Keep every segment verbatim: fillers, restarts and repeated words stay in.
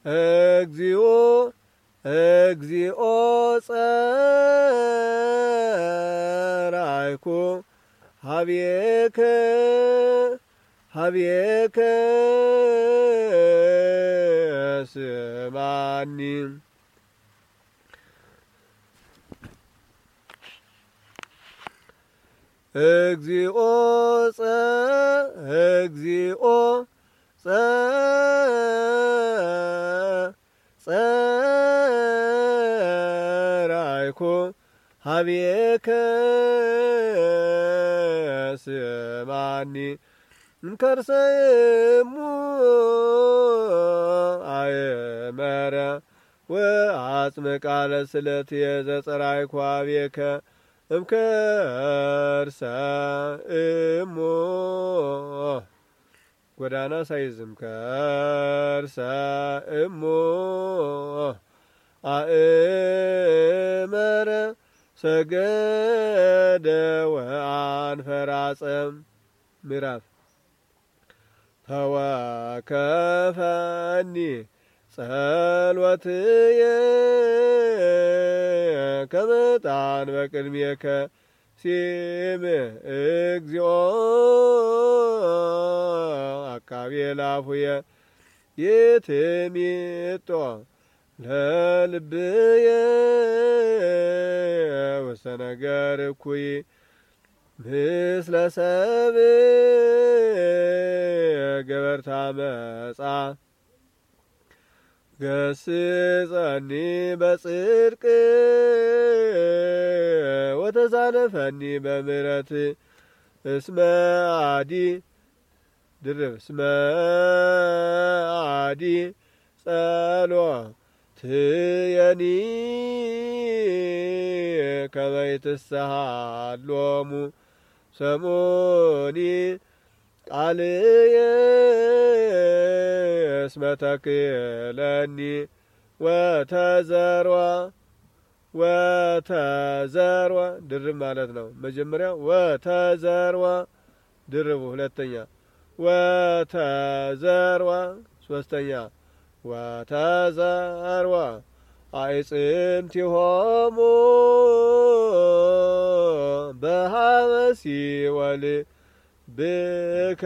እግዚኦ እግዚኦ ጸራይኩ ሀቤከ ሀቤከ ስማኒ እግዚኦ ጸ እግዚኦ ጸ ጸራይኩ ሀቤከ ስማኒ እንከርሰ እሙ አእመረ ወአጽመ ቃለ ስለትየ ዘጸራይኩ ሀቤከ እምከርሰ እሙ ጎዳና ሳይዝም ከርሰ እሙ አእመረ ሰገደ ወአንፈራጸም ምዕራፍ ተወከፈኒ ጸሎትየ ከመ ዕጣን በቅድሜከ ሲም እግዚኦ አቃቤ ላፉየ ይትሚጦ ለልብየ ውስተ ነገር እኩይ ምስለ ሰብእ ገበርታ መጻ ገስጸኒ በጽድቅ ወተሳነፈኒ በምሕረት እስመ አዲ ድርብ እስመ አዲ ጸሎትየኒ ከመ ይትሰሃሎሙ ሰሙኒ ቃልየ እስመ ተክለኒ ወተዘርዋ ወተዘርዋ ድርብ ማለት ነው። መጀመሪያ ወተዘርዋ ድርቡ፣ ሁለተኛ ወተዘርዋ፣ ሶስተኛ ወተዘርዋ አዕጽምቲሆሙ በሀበ ሲኦል ብከ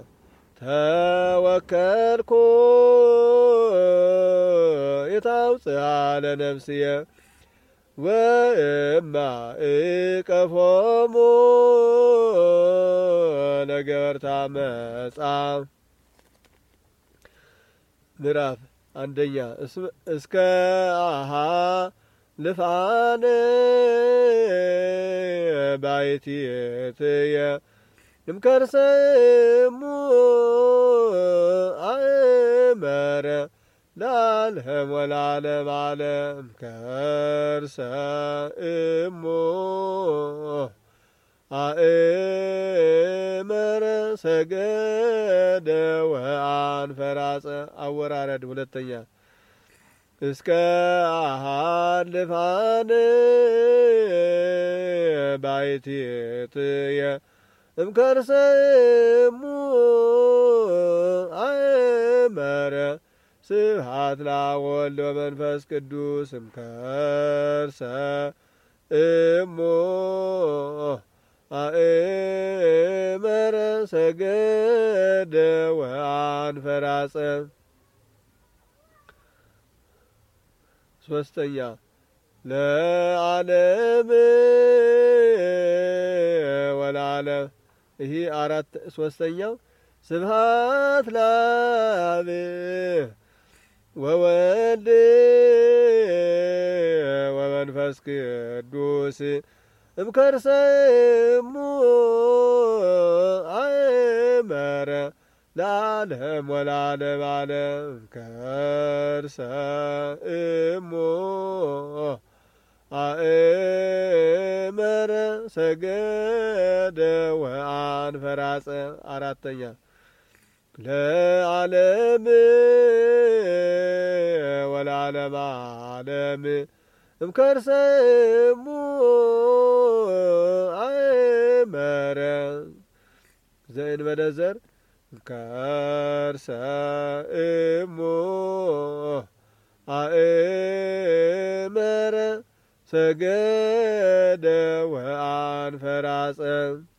ተወከልኩ የታውፅአ ለነፍስየ ወእማ እቀፎሙ ለገበርታ መጻ። ምዕራፍ አንደኛ እስከ አሃ ልፋነ ባይቲትየ እምከርሰ እሙ አእመረ ለዓለም ወለዓለመ ዓለም እምከርሰ እሙ አእመረ ሰገደ ወአንፈራጸ። አወራረድ ሁለተኛ እስከ አሃልፋነ ባይቲትየ እምከርሰ እሙ አእመረ ስብሐት ለወልድ ወመንፈስ ቅዱስ እምከርሰ እሙ አእመረ ሰገደ ወአንፈራጸ። ሶስተኛ ለዓለም ወለዓለም። ይህ አራት ሶስተኛው ስብሐት ለአብ ወወልድ ወመንፈስ ቅዱስ እምከርሰ እሙ አእመረ ለዓለም ወለዓለመ ዓለም እምከርሰ እሙ አእመረ ሰገደ ወአንፈራጸ። አራተኛ ለዓለም ወለዓለመ ዓለም እምከርሰ እሙ አእመረ ዘእንበለ ዘር እምከርሰ እሙ አእመረ ሰገደ ወአንፈራጸ